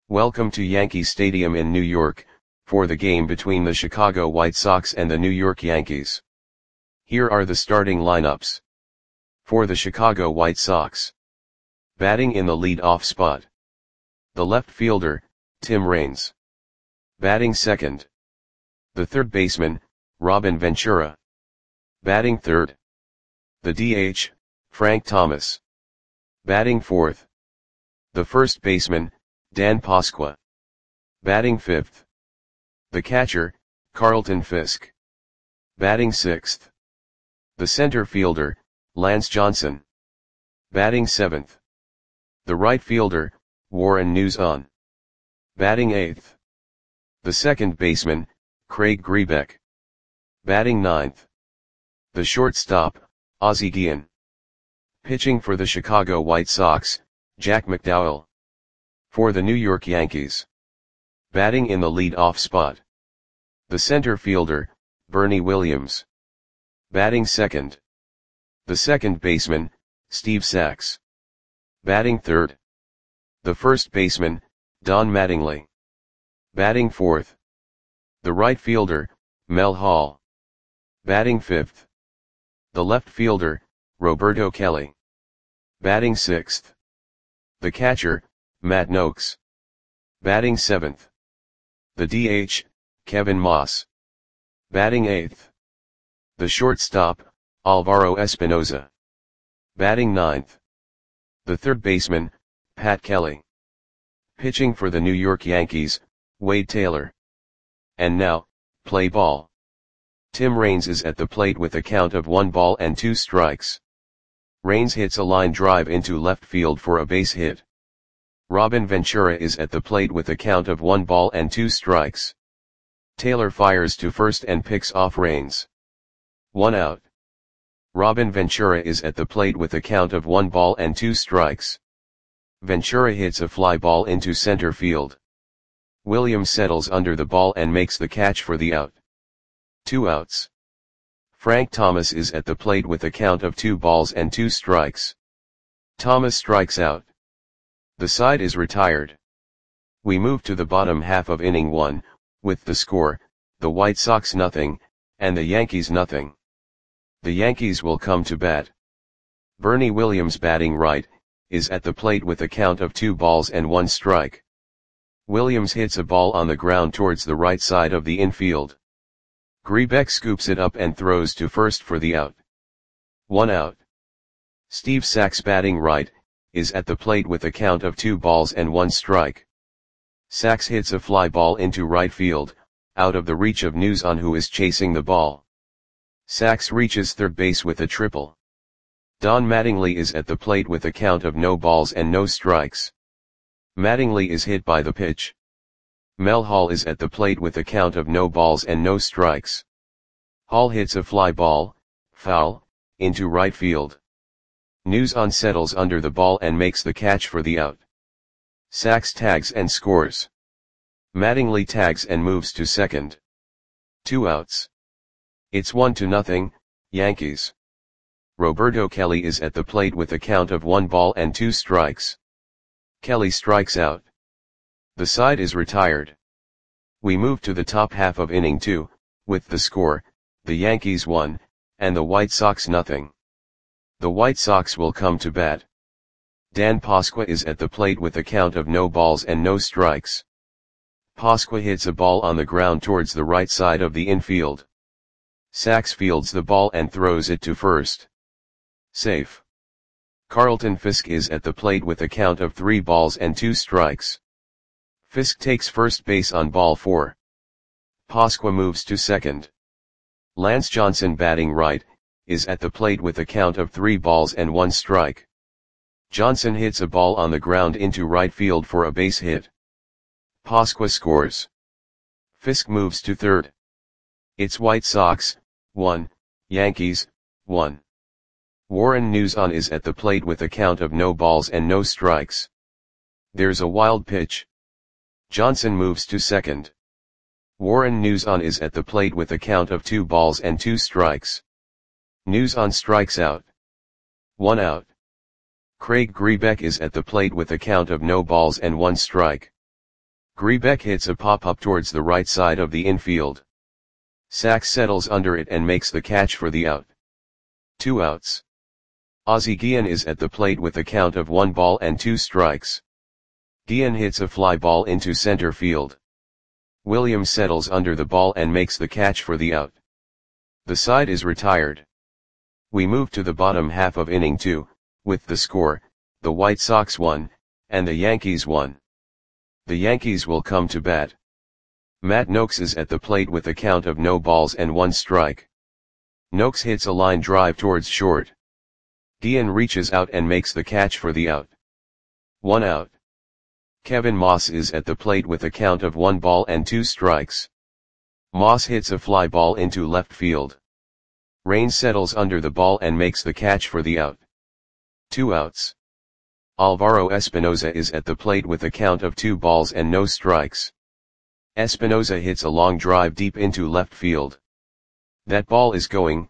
Welcome to Yankee Stadium in New York, for the game between the Chicago White Sox and the New York Yankees. Here are the starting lineups. For the Chicago White Sox. Batting in the lead-off spot. The left fielder, Tim Raines. Batting second. The third baseman, Robin Ventura. Batting third. The DH, Frank Thomas. Batting fourth. The first baseman, Dan Pasqua. Batting fifth. The catcher, Carlton Fisk. Batting sixth. The center fielder, Lance Johnson. Batting seventh. The right fielder, Warren Nuzan. Batting eighth. The second baseman, Craig Grebeck. Batting ninth. The shortstop, Ozzie Guillen. Pitching for the Chicago White Sox, Jack McDowell. For the New York Yankees. Batting in the lead-off spot. The center fielder, Bernie Williams. Batting second. The second baseman, Steve Sax. Batting third. The first baseman, Don Mattingly. Batting fourth. The right fielder, Mel Hall. Batting fifth. The left fielder, Roberto Kelly. Batting sixth. The catcher, Matt Noakes. Batting seventh. The DH, Kevin Moss. Batting eighth. The shortstop, Alvaro Espinoza. Batting ninth. The third baseman, Pat Kelly. Pitching for the New York Yankees, Wade Taylor. And now, play ball. Tim Raines is at the plate with a count of 1-2. Raines hits a line drive into left field for a base hit. Robin Ventura is at the plate with a count of 1-2. Taylor fires to first and picks off Raines. 1 out. Robin Ventura is at the plate with a count of 1-2. Ventura hits a fly ball into center field. Williams settles under the ball and makes the catch for the out. 2 outs. Frank Thomas is at the plate with a count of 2-2. Thomas strikes out. The side is retired. We move to the bottom half of inning 1, with the score, the White Sox 0, and the Yankees 0. The Yankees will come to bat. Bernie Williams, batting right, is at the plate with a count of 2-1. Williams hits a ball on the ground towards the right side of the infield. Grebeck scoops it up and throws to first for the out. 1 out. Steve Sax, batting right, is at the plate with a count of 2-1. Sax hits a fly ball into right field, out of the reach of Nuzan, who is chasing the ball. Sax reaches third base with a triple. Don Mattingly is at the plate with a count of 0-2. Mattingly is hit by the pitch. Mel Hall is at the plate with a count of 0-2. Hall hits a fly ball, foul, into right field. Nuzan settles under the ball and makes the catch for the out. Sax tags and scores. Mattingly tags and moves to second. 2 outs. It's 1-0, Yankees. Roberto Kelly is at the plate with a count of 1-2. Kelly strikes out. The side is retired. We move to the top half of inning 2, with the score, the Yankees 1, and the White Sox 0. The White Sox will come to bat. Dan Pasqua is at the plate with a count of 0-0. Pasqua hits a ball on the ground towards the right side of the infield. Sax fields the ball and throws it to first. Safe. Carlton Fisk is at the plate with a count of 3-2. Fisk takes first base on ball 4. Pasqua moves to second. Lance Johnson, batting right, is at the plate with a count of 3-1. Johnson hits a ball on the ground into right field for a base hit. Pasqua scores. Fisk moves to third. It's White Sox 1, Yankees 1. Warren Nuzan is at the plate with a count of 0-0. There's a wild pitch. Johnson moves to second. Warren Nuzan is at the plate with a count of 2-2. Nuzan strikes out. 1 out. Craig Grebeck is at the plate with a count of 0 balls and 1 strike. Grebeck hits a pop-up towards the right side of the infield. Sachs settles under it and makes the catch for the out. 2 outs. Ozzie Guillen is at the plate with a count of 1 ball and 2 strikes. Guillen hits a fly ball into center field. Williams settles under the ball and makes the catch for the out. The side is retired. We move to the bottom half of inning 2, with the score, the White Sox won, and the Yankees won. The Yankees will come to bat. Matt Nokes is at the plate with a count of no balls and 1 strike. Nokes hits a line drive towards short. Guillen reaches out and makes the catch for the out. 1 out. Kevin Moss is at the plate with a count of 1 ball and 2 strikes. Moss hits a fly ball into left field. Raines settles under the ball and makes the catch for the out. 2 outs. Alvaro Espinoza is at the plate with a count of 2 balls and no strikes. Espinoza hits a long drive deep into left field. That ball is gone.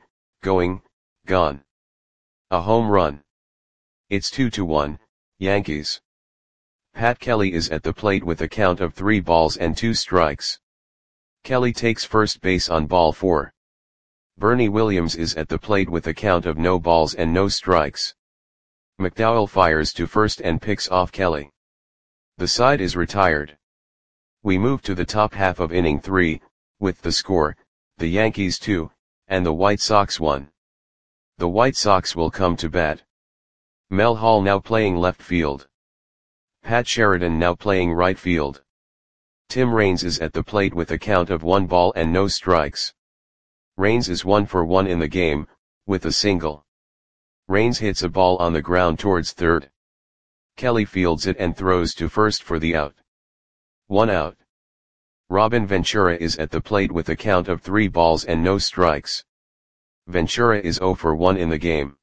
A home run. It's 2-1, Yankees. Pat Kelly is at the plate with a count of 3 balls and 2 strikes. Kelly takes first base on ball 4. Bernie Williams is at the plate with a count of no balls and no strikes. McDowell fires to first and picks off Kelly. The side is retired. We move to the top half of inning 3, with the score, the Yankees 2, and the White Sox 1. The White Sox will come to bat. Mel Hall now playing left field. Pat Sheridan now playing right field. Tim Raines is at the plate with a count of 1 ball and no strikes. Raines is 1 for 1 in the game, with a single. Raines hits a ball on the ground towards third. Kelly fields it and throws to first for the out. 1 out. Robin Ventura is at the plate with a count of 3 balls and no strikes. Ventura is 0 for 1 in the game.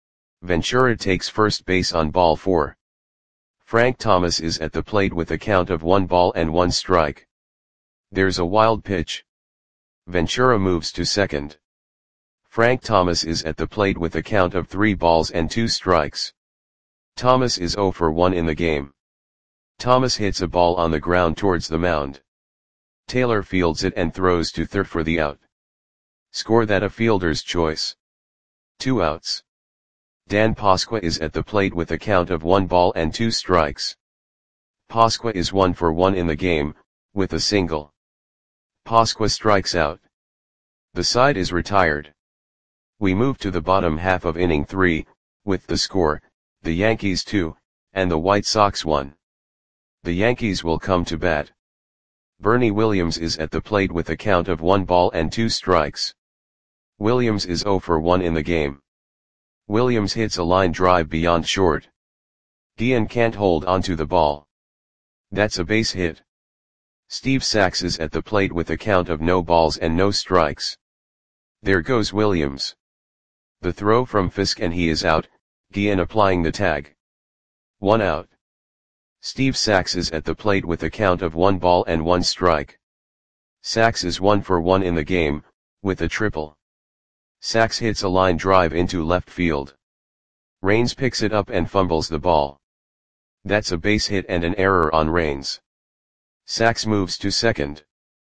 Ventura takes first base on ball 4. Frank Thomas is at the plate with a count of 1 ball and 1 strike. There's a wild pitch. Ventura moves to second. Frank Thomas is at the plate with a count of 3 balls and 2 strikes. Thomas is 0 for 1 in the game. Thomas hits a ball on the ground towards the mound. Taylor fields it and throws to third for the out. Score that a fielder's choice. 2 outs. Dan Pasqua is at the plate with a count of 1 ball and 2 strikes. Pasqua is 1 for 1 in the game, with a single. Pasqua strikes out. The side is retired. We move to the bottom half of inning 3, with the score, the Yankees 2, and the White Sox 1. The Yankees will come to bat. Bernie Williams is at the plate with a count of 1 ball and 2 strikes. Williams is 0 for 1 in the game. Williams hits a line drive beyond short. Guillen can't hold onto the ball. That's a base hit. Steve Sachs is at the plate with a count of no balls and no strikes. There goes Williams. The throw from Fisk and he is out, Guillen applying the tag. 1 out. Steve Sachs is at the plate with a count of 1 ball and 1 strike. Sachs is 1 for 1 in the game, with a triple. Sachs hits a line drive into left field. Raines picks it up and fumbles the ball. That's a base hit and an error on Raines. Sachs moves to second.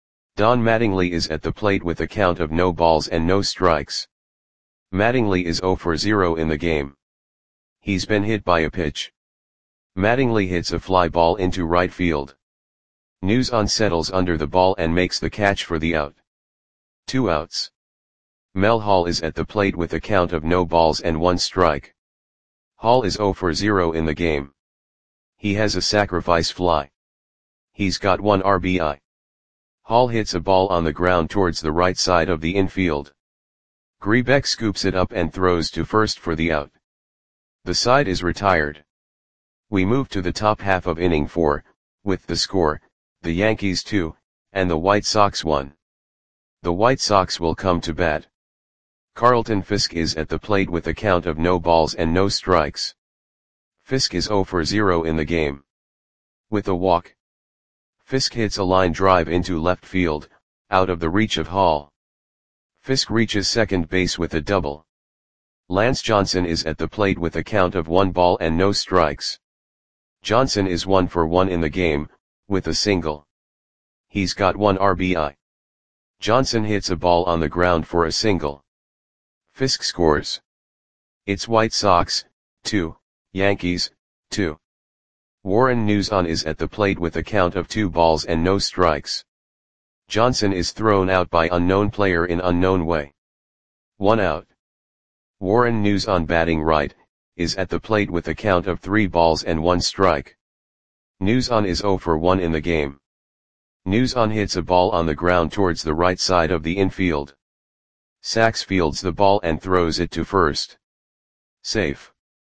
Don Mattingly is at the plate with a count of no balls and no strikes. Mattingly is 0 for 0 in the game. He's been hit by a pitch. Mattingly hits a fly ball into right field. Newson settles under the ball and makes the catch for the out. 2 outs. Mel Hall is at the plate with a count of no balls and 1 strike. Hall is 0 for 0 in the game. He has a sacrifice fly. He's got 1 RBI. Hall hits a ball on the ground towards the right side of the infield. Grebeck scoops it up and throws to first for the out. The side is retired. We move to the top half of inning 4, with the score, the Yankees 2, and the White Sox 1. The White Sox will come to bat. Carlton Fisk is at the plate with a count of no balls and no strikes. Fisk is 0 for 0 in the game. With a walk. Fisk hits a line drive into left field, out of the reach of Hall. Fisk reaches second base with a double. Lance Johnson is at the plate with a count of 1 ball and no strikes. Johnson is 1 for 1 in the game, with a single. He's got 1 RBI. Johnson hits a ball on the ground for a single. Fisk scores. It's White Sox, 2, Yankees, 2. Warren Nuzon is at the plate with a count of 2 balls and no strikes. Johnson is thrown out by unknown player in unknown way. 1 out. Warren Nuzon batting right, is at the plate with a count of 3 balls and 1 strike. Nuzon is 0 for 1 in the game. Nuzon hits a ball on the ground towards the right side of the infield. Sachs fields the ball and throws it to first. Safe.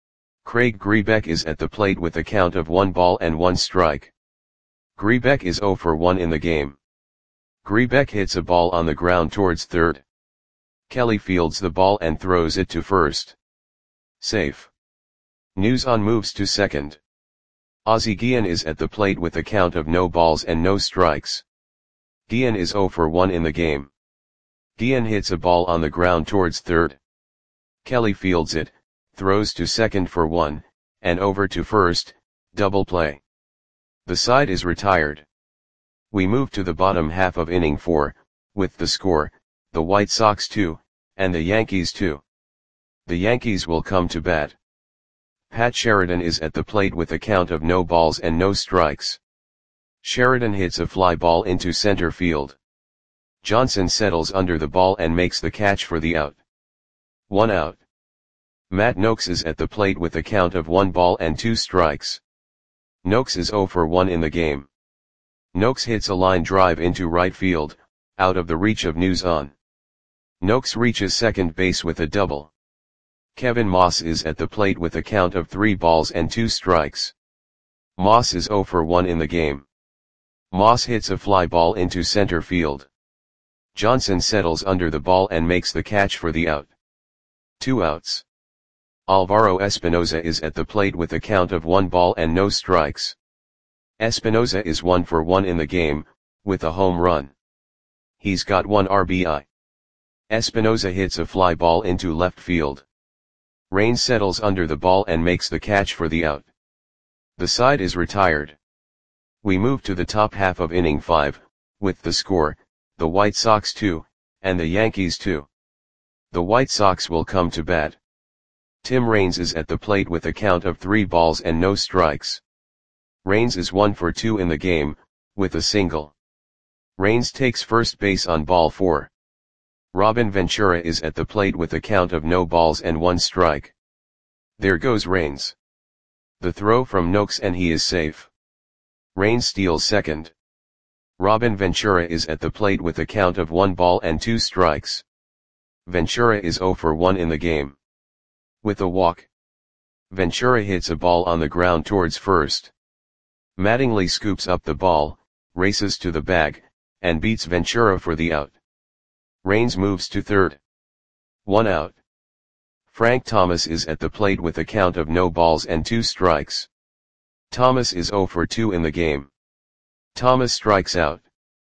Craig Grebeck is at the plate with a count of 1 ball and 1 strike. Grebeck is 0 for 1 in the game. Grebeck hits a ball on the ground towards third. Kelly fields the ball and throws it to first. Safe. Nuzon moves to second. Ozzie Guillen is at the plate with a count of no balls and no strikes. Guillen is 0 for 1 in the game. Guillen hits a ball on the ground towards third. Kelly fields it, throws to second for 1, and over to first, double play. The side is retired. We move to the bottom half of inning 4, with the score, the White Sox 2, and the Yankees 2. The Yankees will come to bat. Pat Sheridan is at the plate with a count of no balls and no strikes. Sheridan hits a fly ball into center field. Johnson settles under the ball and makes the catch for the out. 1 out. Matt Noakes is at the plate with a count of 1 ball and 2 strikes. Noakes is 0 for 1 in the game. Noakes hits a line drive into right field, out of the reach of Nuzon. Noakes reaches second base with a double. Kevin Moss is at the plate with a count of 3 balls and 2 strikes. Moss is 0 for 1 in the game. Moss hits a fly ball into center field. Johnson settles under the ball and makes the catch for the out. 2 outs. Alvaro Espinoza is at the plate with a count of 1 ball and no strikes. Espinoza is 1 for 1 in the game, with a home run. He's got 1 RBI. Espinoza hits a fly ball into left field. Raines settles under the ball and makes the catch for the out. The side is retired. We move to the top half of inning 5, with the score, the White Sox 2, and the Yankees 2. The White Sox will come to bat. Tim Raines is at the plate with a count of 3 balls and no strikes. Raines is 1 for 2 in the game, with a single. Raines takes first base on ball 4. Robin Ventura is at the plate with a count of no balls and 1 strike. There goes Raines. The throw from Noakes and he is safe. Raines steals second. Robin Ventura is at the plate with a count of 1 ball and 2 strikes. Ventura is 0 for 1 in the game. With a walk. Ventura hits a ball on the ground towards first. Mattingly scoops up the ball, races to the bag, and beats Ventura for the out. Raines moves to third. 1 out. Frank Thomas is at the plate with a count of no balls and 2 strikes. Thomas is 0 for 2 in the game. Thomas strikes out.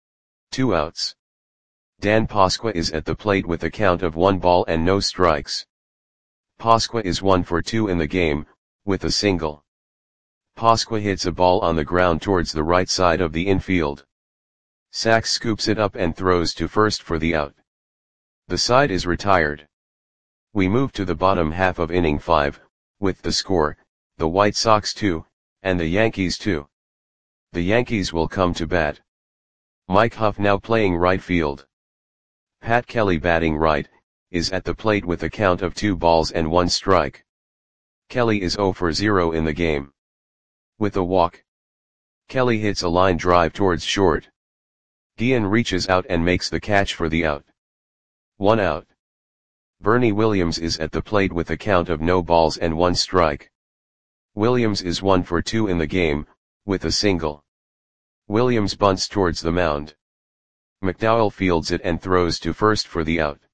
2 outs. Dan Pasqua is at the plate with a count of 1 ball and no strikes. Pasqua is 1 for 2 in the game, with a single. Pasqua hits a ball on the ground towards the right side of the infield. Sachs scoops it up and throws to first for the out. The side is retired. We move to the bottom half of inning 5, with the score, the White Sox 2, and the Yankees 2. The Yankees will come to bat. Mike Huff now playing right field. Pat Kelly batting right, is at the plate with a count of 2 balls and 1 strike. Kelly is 0 for 0 in the game. With a walk. Kelly hits a line drive towards short. Guillen reaches out and makes the catch for the out. 1 out. Bernie Williams is at the plate with a count of no balls and 1 strike. Williams is 1 for 2 in the game, with a single. Williams bunts towards the mound. McDowell fields it and throws to first for the out.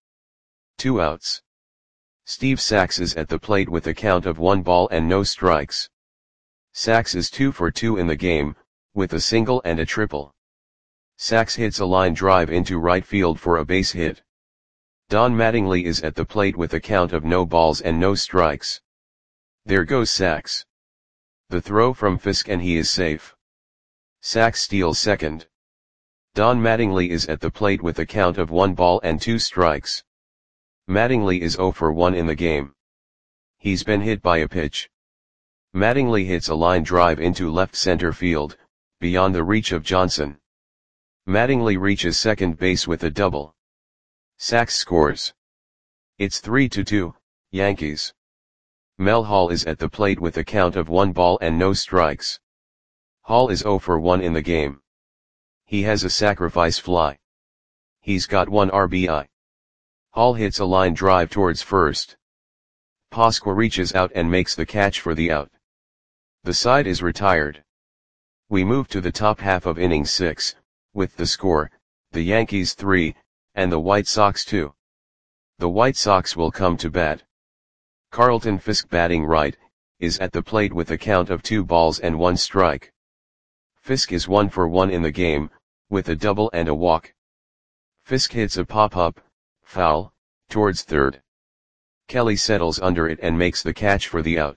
2 outs. Steve Sachs is at the plate with a count of 1 ball and no strikes. Sachs is 2 for 2 in the game, with a single and a triple. Sachs hits a line drive into right field for a base hit. Don Mattingly is at the plate with a count of no balls and no strikes. There goes Sachs. The throw from Fisk and he is safe. Sachs steals second. Don Mattingly is at the plate with a count of 1 ball and 2 strikes. Mattingly is 0 for 1 in the game. He's been hit by a pitch. Mattingly hits a line drive into left center field, beyond the reach of Johnson. Mattingly reaches second base with a double. Sachs scores. It's 3-2, Yankees. Mel Hall is at the plate with a count of 1 ball and no strikes. Hall is 0 for 1 in the game. He has a sacrifice fly. He's got 1 RBI. Hall hits a line drive towards first. Pasqua reaches out and makes the catch for the out. The side is retired. We move to the top half of inning 6, with the score, the Yankees 3, and the White Sox 2. The White Sox will come to bat. Carlton Fisk, batting right, is at the plate with a count of 2 balls and 1 strike. Fisk is 1 for 1 in the game, with a double and a walk. Fisk hits a pop-up, foul, towards third. Kelly settles under it and makes the catch for the out.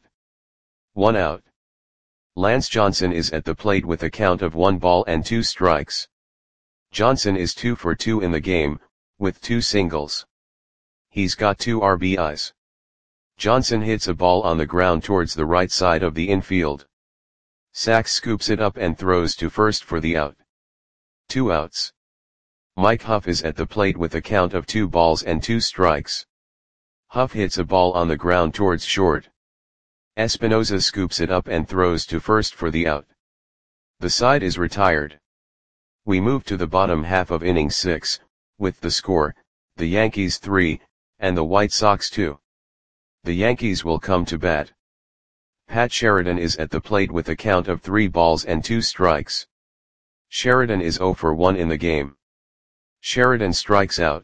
1 out. Lance Johnson is at the plate with a count of 1 ball and 2 strikes. Johnson is 2 for 2 in the game, with 2 singles. He's got 2 RBIs. Johnson hits a ball on the ground towards the right side of the infield. Sachs scoops it up and throws to first for the out. 2 outs. Mike Huff is at the plate with a count of 2 balls and 2 strikes. Huff hits a ball on the ground towards short. Espinosa scoops it up and throws to first for the out. The side is retired. We move to the bottom half of inning 6, with the score, the Yankees 3, and the White Sox 2. The Yankees will come to bat. Pat Sheridan is at the plate with a count of 3 balls and 2 strikes. Sheridan is 0 for 1 in the game. Sheridan strikes out.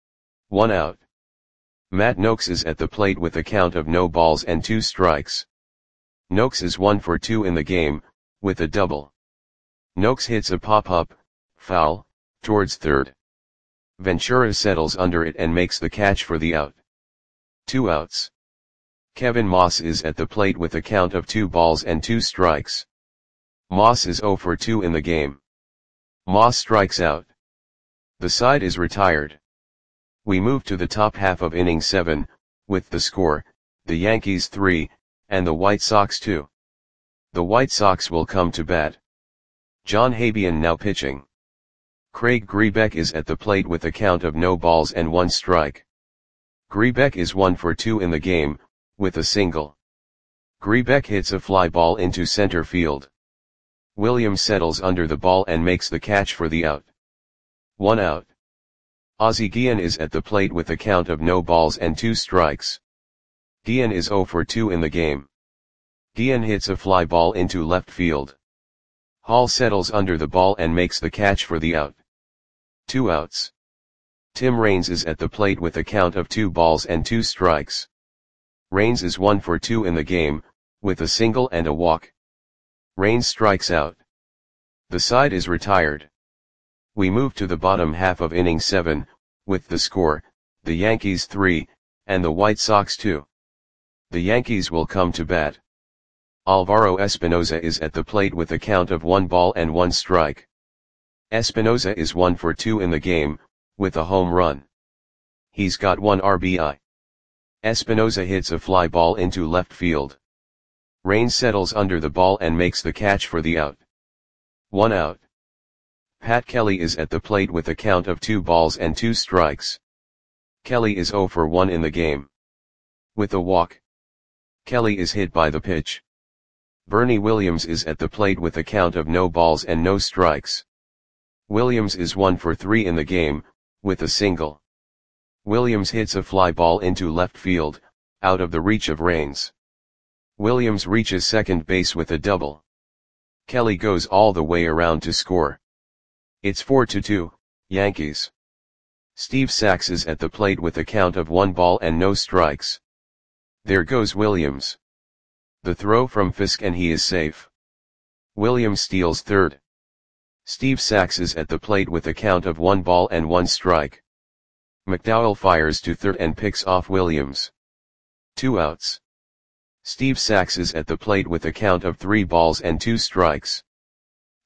1 out. Matt Noakes is at the plate with a count of no balls and 2 strikes. Noakes is 1 for 2 in the game, with a double. Noakes hits a pop-up, foul, towards third. Ventura settles under it and makes the catch for the out. 2 outs. Kevin Moss is at the plate with a count of 2 balls and 2 strikes. Moss is 0 for 2 in the game. Moss strikes out. The side is retired. We move to the top half of inning 7, with the score, the Yankees 3, and the White Sox 2. The White Sox will come to bat. John Habian now pitching. Craig Grebeck is at the plate with a count of no balls and 1 strike. Grebeck is 1 for 2 in the game, with a single. Grebeck hits a fly ball into center field. Williams settles under the ball and makes the catch for the out. 1 out. Ozzie Guillen is at the plate with a count of no balls and 2 strikes. Guillen is 0 for 2 in the game. Guillen hits a fly ball into left field. Hall settles under the ball and makes the catch for the out. 2 outs. Tim Raines is at the plate with a count of 2 balls and 2 strikes. Raines is 1 for 2 in the game, with a single and a walk. Raines strikes out. The side is retired. We move to the bottom half of inning 7, with the score, the Yankees 3, and the White Sox 2. The Yankees will come to bat. Alvaro Espinosa is at the plate with a count of 1 ball and 1 strike. Espinosa is 1 for 2 in the game, with a home run. He's got 1 RBI. Espinosa hits a fly ball into left field. Raines settles under the ball and makes the catch for the out. 1 out. Pat Kelly is at the plate with a count of 2 balls and 2 strikes. Kelly is 0 for 1 in the game. With a walk. Kelly is hit by the pitch. Bernie Williams is at the plate with a count of no balls and no strikes. Williams is 1 for 3 in the game, with a single. Williams hits a fly ball into left field, out of the reach of Raines. Williams reaches second base with a double. Kelly goes all the way around to score. It's 4-2, Yankees. Steve Sachs is at the plate with a count of 1 ball and no strikes. There goes Williams. The throw from Fisk and he is safe. Williams steals third. Steve Sachs is at the plate with a count of 1 ball and 1 strike. McDowell fires to third and picks off Williams. 2 outs. Steve Sachs is at the plate with a count of 3 balls and 2 strikes.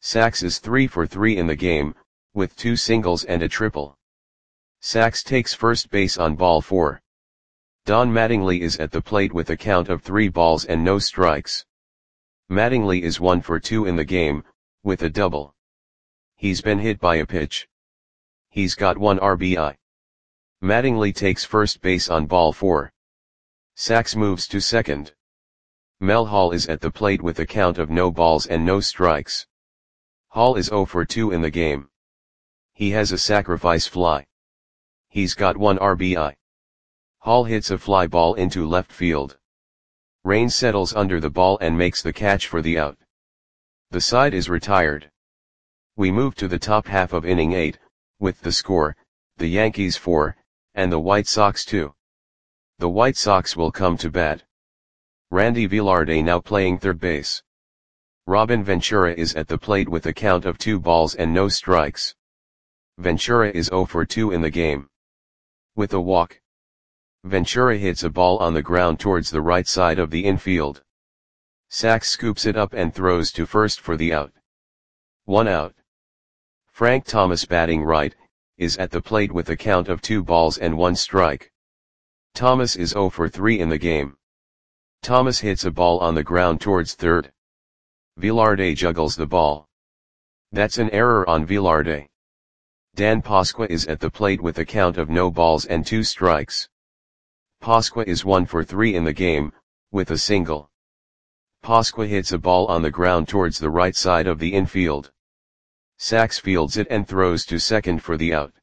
Sachs is 3 for 3 in the game, with 2 singles and a triple. Sachs takes first base on ball 4. Don Mattingly is at the plate with a count of 3 balls and no strikes. Mattingly is 1 for 2 in the game, with a double. He's been hit by a pitch. He's got 1 RBI. Mattingly takes first base on ball 4. Sachs moves to second. Mel Hall is at the plate with a count of no balls and no strikes. Hall is 0 for 2 in the game. He has a sacrifice fly. He's got 1 RBI. Hall hits a fly ball into left field. Raines settles under the ball and makes the catch for the out. The side is retired. We move to the top half of inning 8, with the score, the Yankees 4, and the White Sox 2. The White Sox will come to bat. Randy Velarde now playing third base. Robin Ventura is at the plate with a count of 2 balls and no strikes. Ventura is 0 for 2 in the game. With a walk, Ventura hits a ball on the ground towards the right side of the infield. Sachs scoops it up and throws to first for the out. 1 out. Frank Thomas, batting right, is at the plate with a count of 2 balls and 1 strike. Thomas is 0 for 3 in the game. Thomas hits a ball on the ground towards third. Velarde juggles the ball. That's an error on Velarde. Dan Pasqua is at the plate with a count of no balls and 2 strikes. Pasqua is 1 for 3 in the game, with a single. Pasqua hits a ball on the ground towards the right side of the infield. Sachs fields it and throws to second for the out.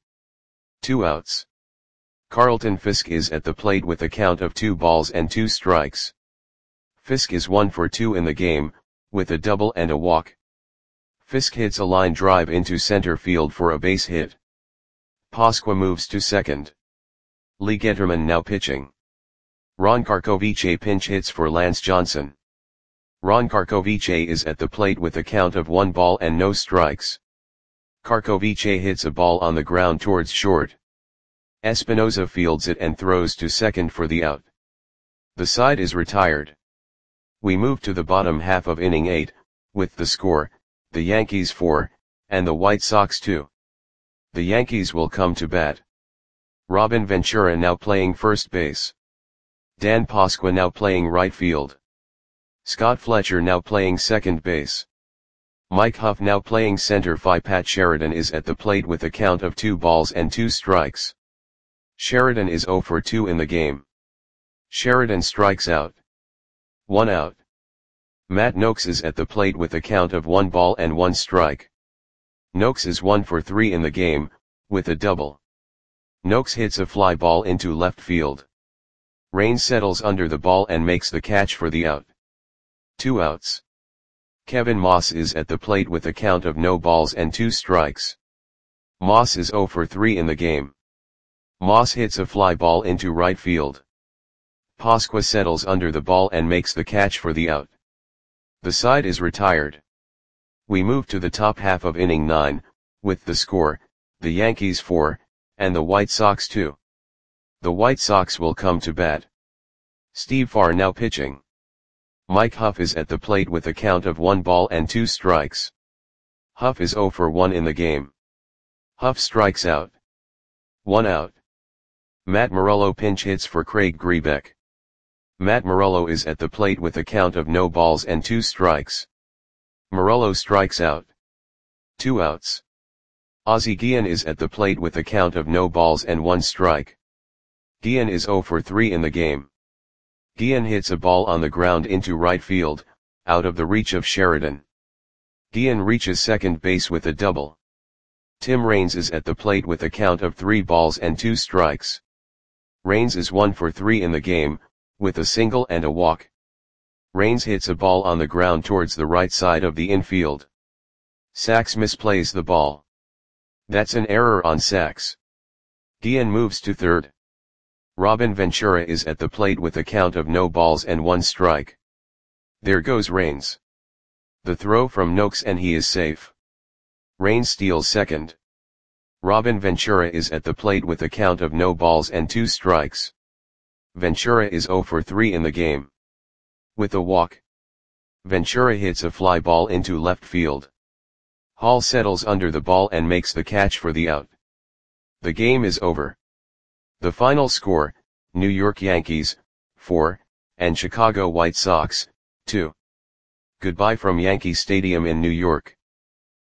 2 outs. Carlton Fisk is at the plate with a count of 2 balls and 2 strikes. Fisk is 1 for 2 in the game, with a double and a walk. Fisk hits a line drive into center field for a base hit. Pasqua moves to second. Lee Getterman now pitching. Ron Karkovice pinch hits for Lance Johnson. Ron Karkovice is at the plate with a count of 1 ball and no strikes. Karkovice hits a ball on the ground towards short. Espinoza fields it and throws to second for the out. The side is retired. We move to the bottom half of inning 8, with the score, the Yankees 4, and the White Sox 2. The Yankees will come to bat. Robin Ventura now playing first base. Dan Pasqua now playing right field. Scott Fletcher now playing second base. Mike Huff now playing center. Pat Sheridan is at the plate with a count of 2 balls and 2 strikes. Sheridan is 0 for 2 in the game. Sheridan strikes out. 1 out. Matt Noakes is at the plate with a count of 1 ball and 1 strike. Noakes is 1 for 3 in the game, with a double. Noakes hits a fly ball into left field. Raines settles under the ball and makes the catch for the out. 2 outs. Kevin Moss is at the plate with a count of no balls and 2 strikes. Moss is 0 for 3 in the game. Moss hits a fly ball into right field. Pasqua settles under the ball and makes the catch for the out. The side is retired. We move to the top half of inning 9, with the score, the Yankees 4, and the White Sox 2. The White Sox will come to bat. Steve Farr now pitching. Mike Huff is at the plate with a count of 1 ball and 2 strikes. Huff is 0 for 1 in the game. Huff strikes out. 1 out. Matt Morello pinch hits for Craig Grebeck. Matt Morello is at the plate with a count of no balls and 2 strikes. Morello strikes out. 2 outs. Ozzie Guillen is at the plate with a count of no balls and 1 strike. Guillen is 0 for 3 in the game. Guillen hits a ball on the ground into right field, out of the reach of Sheridan. Guillen reaches second base with a double. Tim Raines is at the plate with a count of 3 balls and 2 strikes. Raines is 1 for 3 in the game, with a single and a walk. Raines hits a ball on the ground towards the right side of the infield. Sachs misplays the ball. That's an error on Sachs. Guillen moves to third. Robin Ventura is at the plate with a count of no balls and 1 strike. There goes Raines. The throw from Noakes and he is safe. Raines steals second. Robin Ventura is at the plate with a count of no balls and 2 strikes. Ventura is 0 for 3 in the game. With a walk, Ventura hits a fly ball into left field. Hall settles under the ball and makes the catch for the out. The game is over. The final score, New York Yankees, 4, and Chicago White Sox, 2. Goodbye from Yankee Stadium in New York.